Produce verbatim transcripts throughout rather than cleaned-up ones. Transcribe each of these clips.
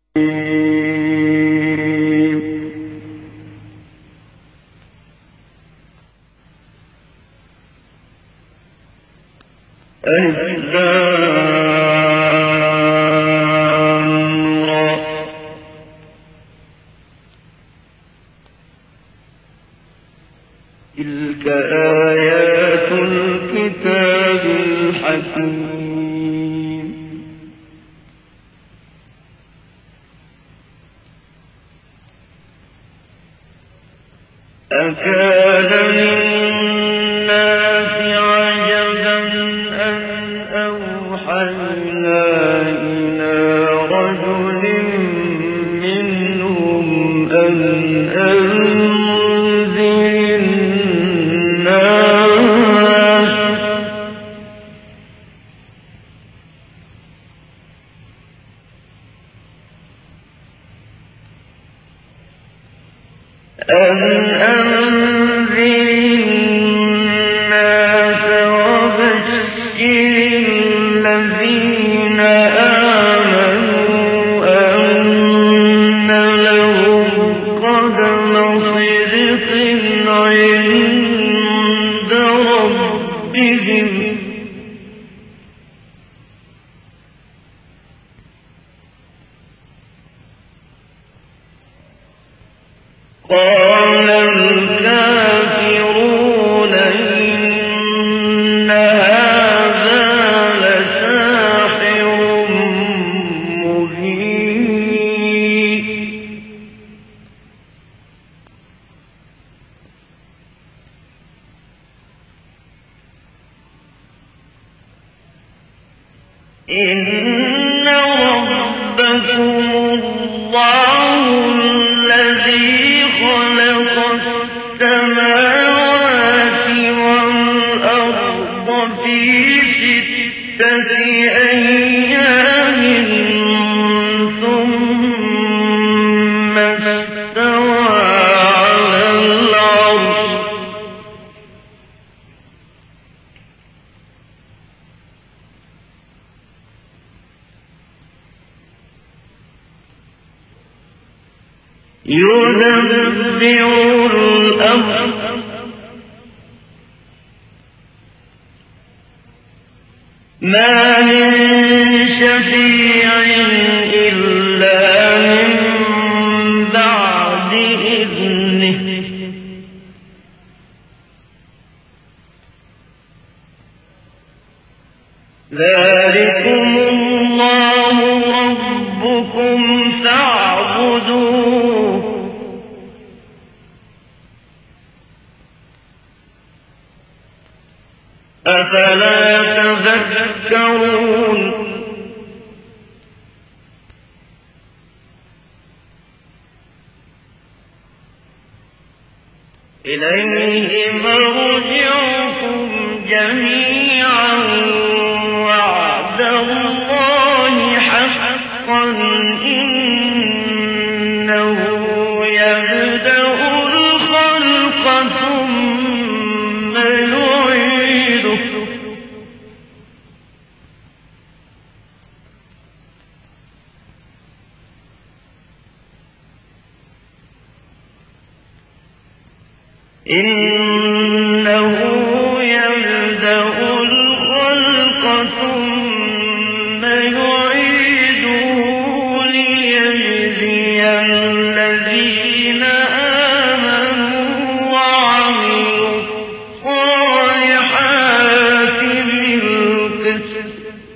تلك آيات الكتاب الحكيم. أكان للناس عجبا أن أوحينا إلى رجل منهم أن أنذر الناس أن أنذر الناس وبشر الذين آمنوا أن لهم قدم صدق عند ربهم. قال الكافرون إن هذا لساحر مبين. إن ربكم الله الذي خلق السماوات والأرض في ستة أيام ثم استوى على العرش يدبر الأمر ما من شفيع إلا من بعد إذنه ذلكم الله ربكم فاعبدوه أفلا تذكرون. إليه مرجعكم جميعا وعد الله حقا إنه يبدأ الخلق ثم يعيده إنه يبدأ الخلق ثم يعيده ليجزي الذين آمنوا وعملوا الصالحات بالقسط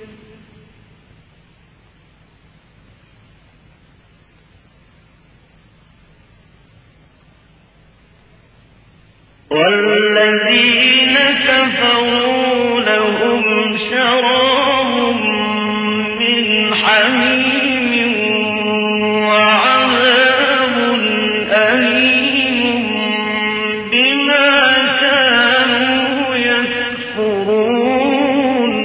والذين كفروا لهم شراب من حميم وعذاب أليم بما كانوا يكفرون.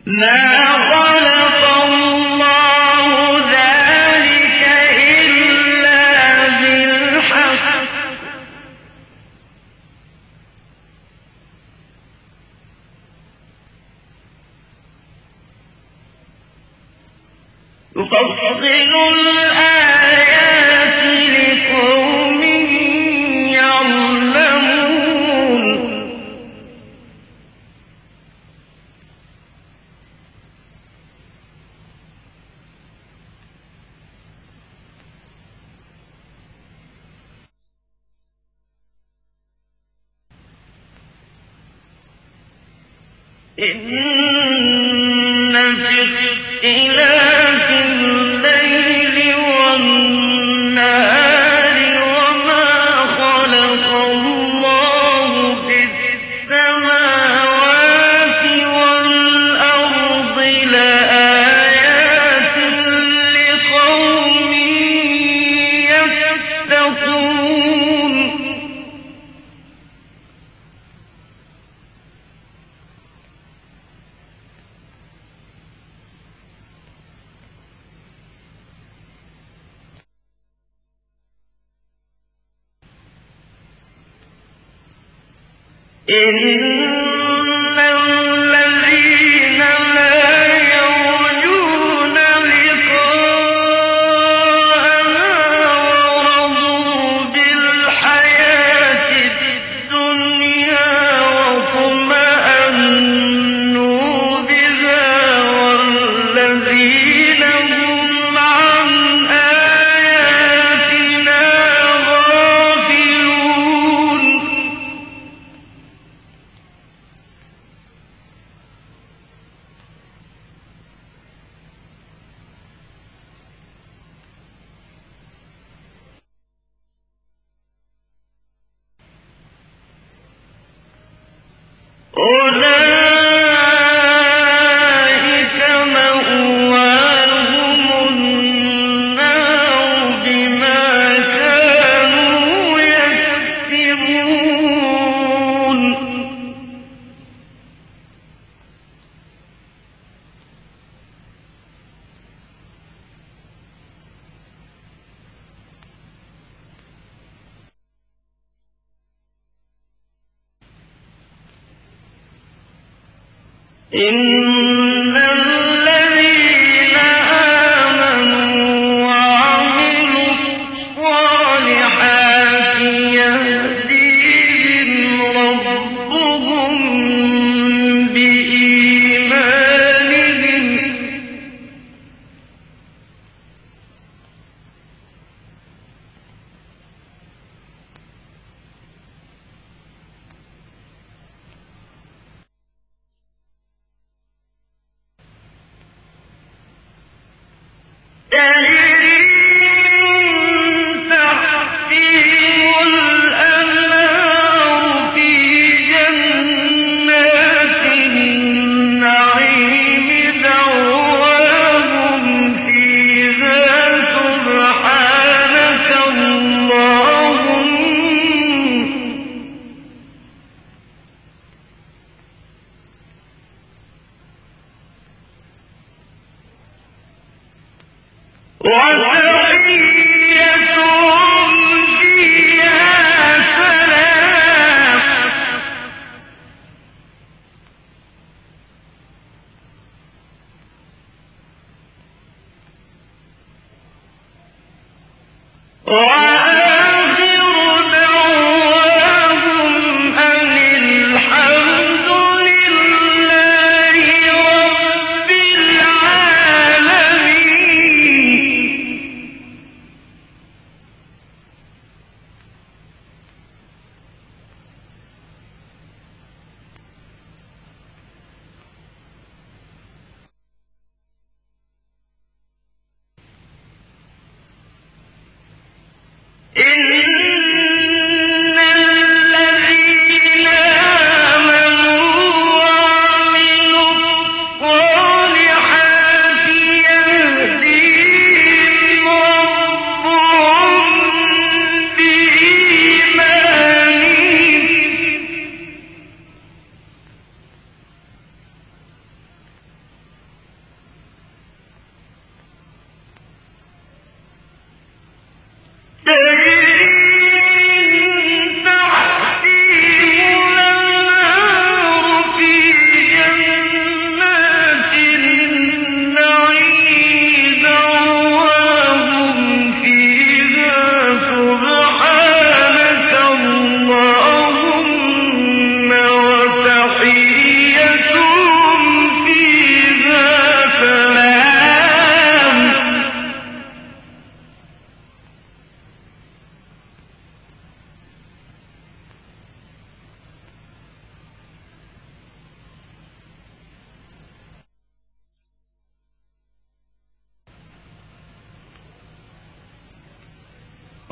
ما خلق الله ذلك إلا بالحق يفصل الآيات لقوم يعلمون إن في اختلاف الليل والنهار وما خلق الله في السماوات والأرض لآيات لقوم يتقون إن الذين لا يرجون لقاءنا ورضوا بالحياة الدنيا واطمأنوا بها والذين هم عن آياتنا غافلون أولئك مأواهم النار بما كانوا يكسبون إن الذين آمنوا وعملوا الصالحات يهديهم ربهم بإيمانهم تجري من تحتهم الأنهار في جنات النعيم دعواهم فيها سبحانك اللهم وتحيتهم فيها سلام وآخر دعواهم أن الحمد لله رب العالمين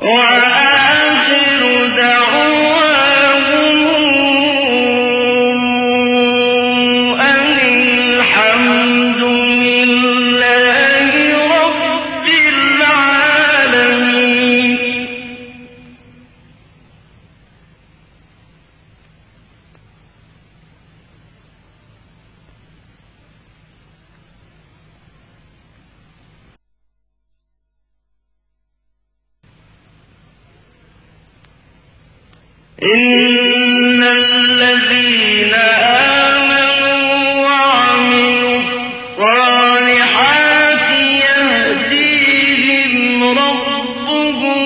وآخر دعواهم أن الحمد لله رب العالمين. إن الذين آمنوا وعملوا الصالحات يهديهم ربهم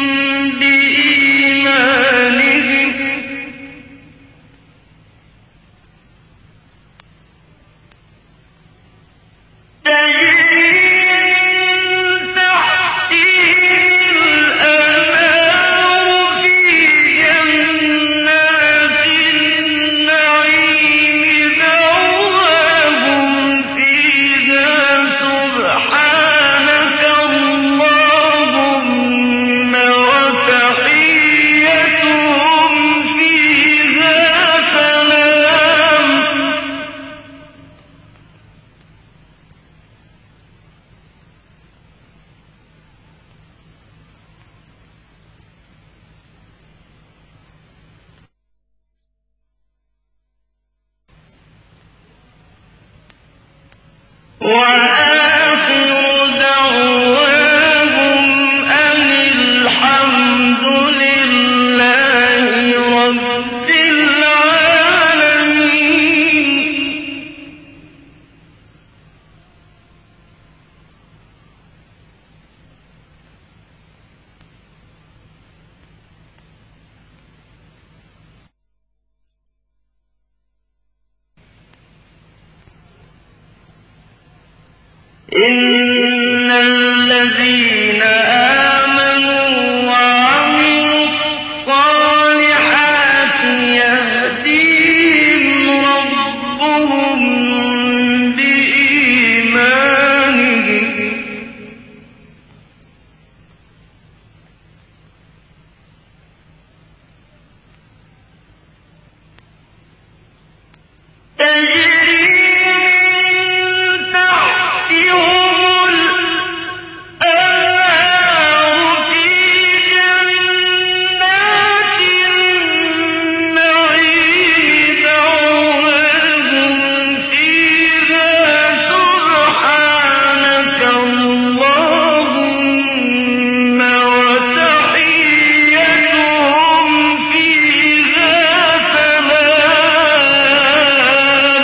بإيمانهم تجري من تحتهم الأنهار في جنات النعيم دعواهم فيها سبحانك اللهم وتحيتهم فيها سلام. وآخر دعواهم أن الحمد لله رب العالمين. إن الذين آمنوا وعملوا الصالحات يهديهم ربهم بإيمانهم تجري من تحتهم الأنهار في جنات النعيم دعواهم فيها سبحانك اللهم وتحيتهم فيها سلام.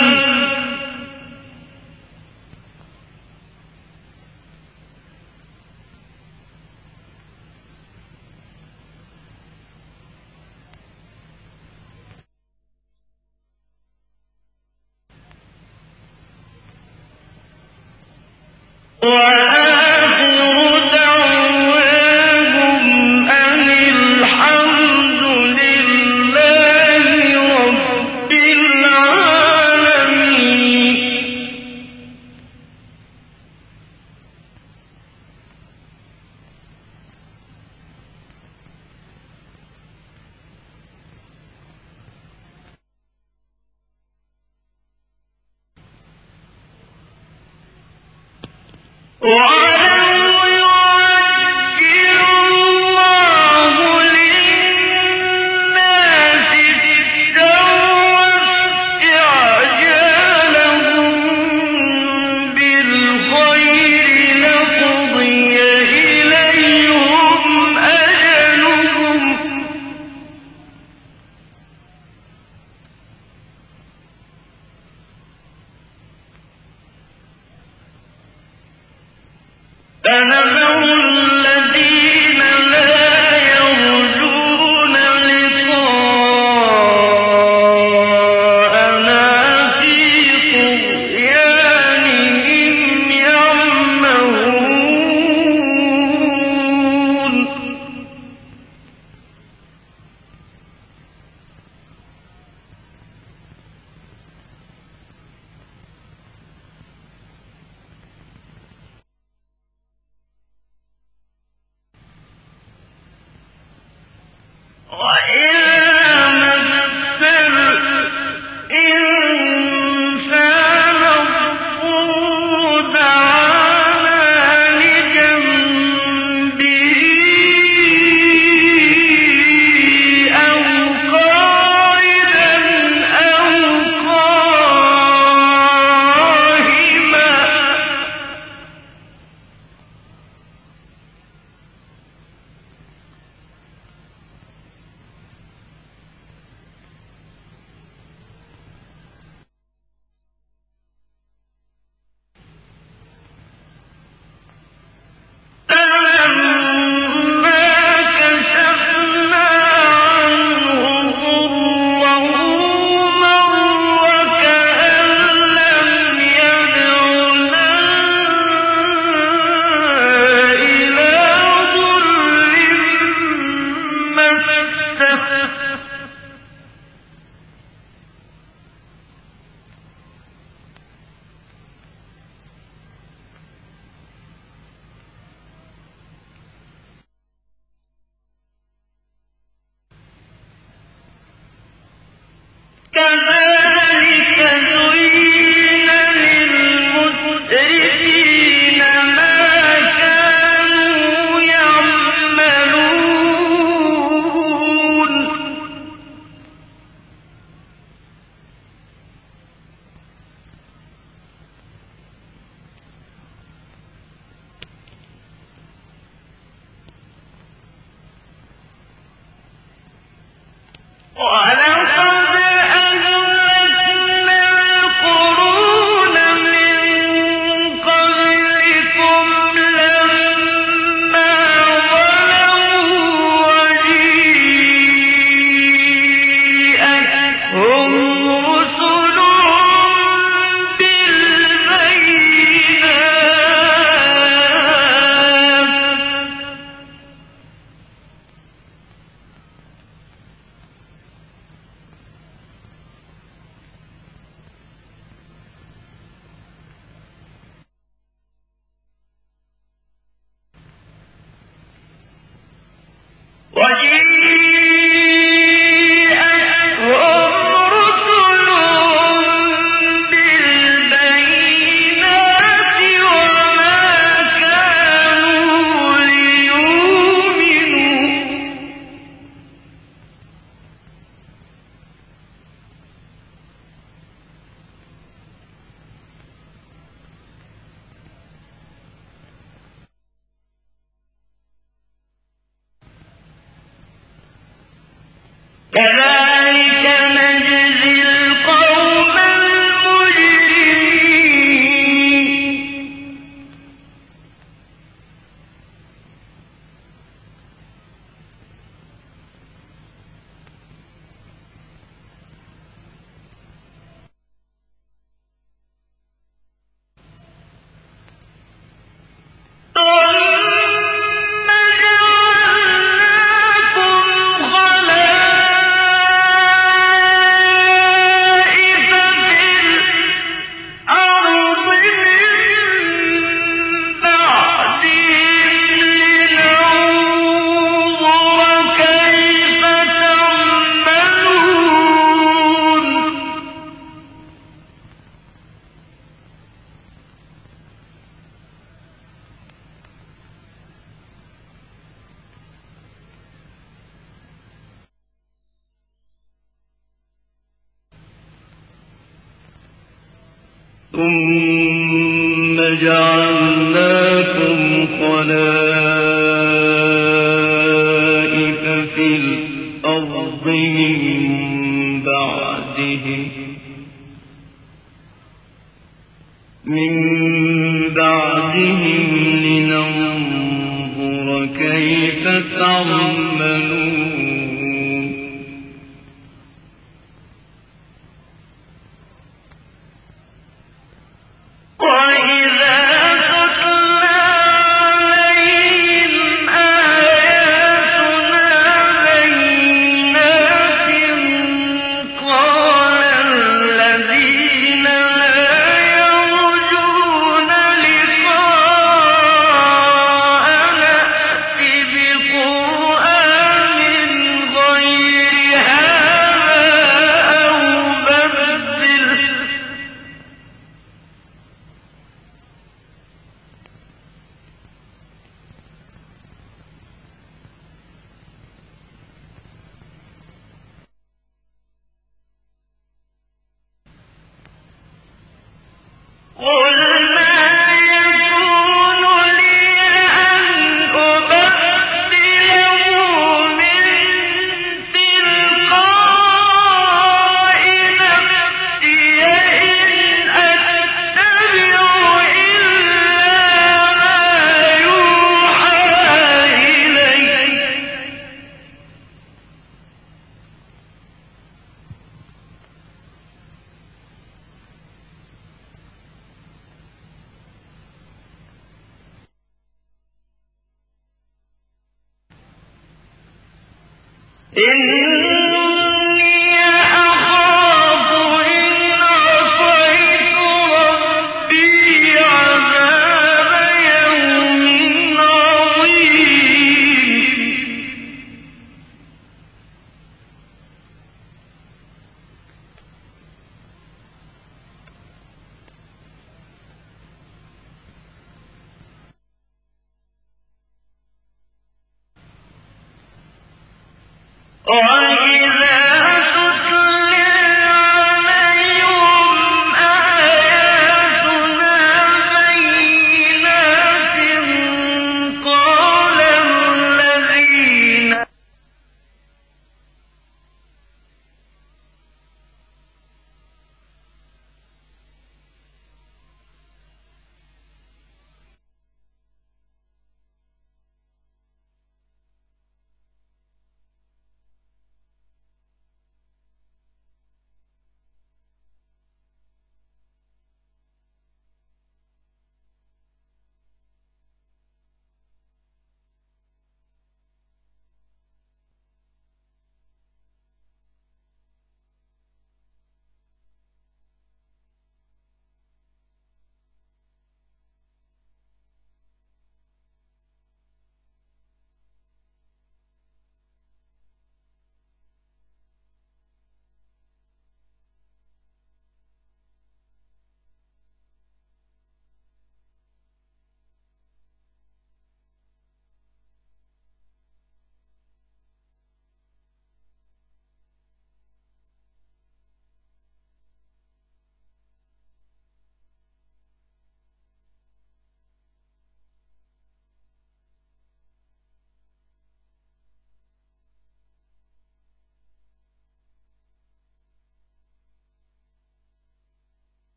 وآخر دعواهم أن الحمد لله رب العالمين. وَلَوْ يُعَجِّلُ اللَّهُ لِلنَّاسِ الشَّرَّ اسْتِعْجَالَهُم بِالْخَيْرِ لَقُضِيَ إِلَيْهِمْ أَجَلُهُمْ ۖ فَنَذَرُ الَّذِينَ لَا يَرْجُونَ لِقَاءَنَا فِي طُغْيَانِهِمْ يَعْمَهُونَ. ثم جعلناكم خلائف في الأرض من بعدهم من بعدهم لننظر كيف تعملون. القرآن وإذا